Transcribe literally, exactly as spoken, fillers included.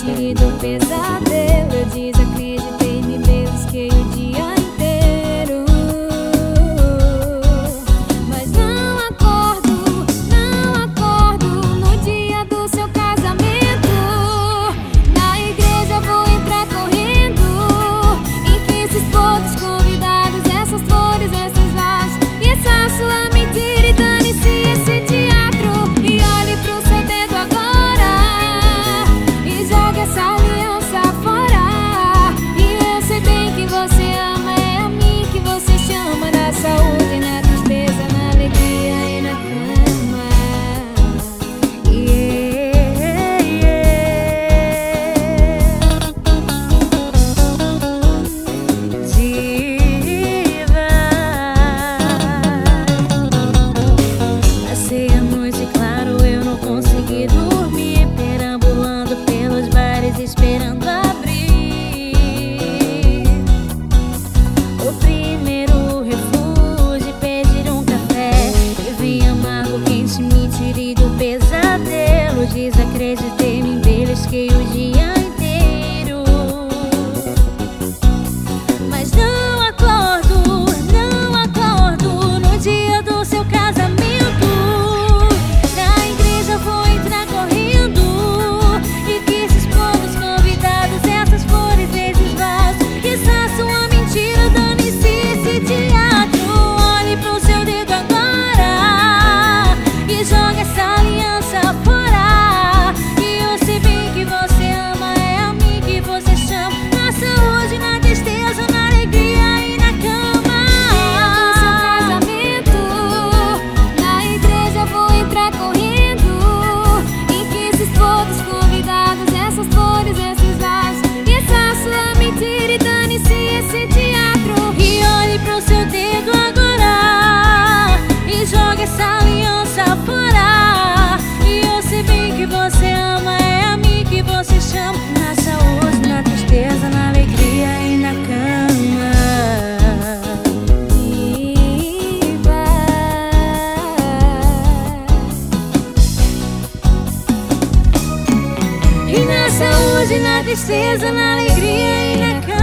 mentira e do pesadelo. Eu desacreditei, me belisquei o dia inteiro, mas não acordo, não acordo no dia do seu casamento. Na igreja vou entrar correndo e que esses todos convidados, essas flores, esses vasos e essa sua mentira, e dane-se esse teatro. E olhe pro seu dedo agora e jogue essa aliança fora. E eu sei bem que você ama, é a mim que você chama. Na saúde, na tristeza, na alegria e na cama. Yeah, yeah. Diva, passei a noite, claro, eu não consegui dormir, perambulando pelos bares, esperando abrir o primeiro refúgio, pedir um café. E vim amargo, quente, mentira e do pesadelo. Desacreditei, me belisquei o dia inteiro, mas não acordo, não acordo no dia do seu casamento. Na igreja vou entrar correndo e que esses povos convidados, essas flores, esses vasos, essa sua mentira, dane-se esse teatro. Olhe pro seu dedo agora e joga essa aliança fora. E eu sei bem que você ama, é a mim que você chama. Na saúde, na tristeza, na alegria e na cama. Dia do seu casamento, na igreja vou entrar correndo e que esses todos convidados, essas flores, esses vasos e essa sua mentira, e dane-se esse teatro. E olhe pro seu dedo agora e joga essa aliança fora. E eu sei bem que você ama, é a mim que você chama. Na saúde, na tristeza, na alegria e na cama. Diva, e na saúde, na tristeza, na alegria e na cama.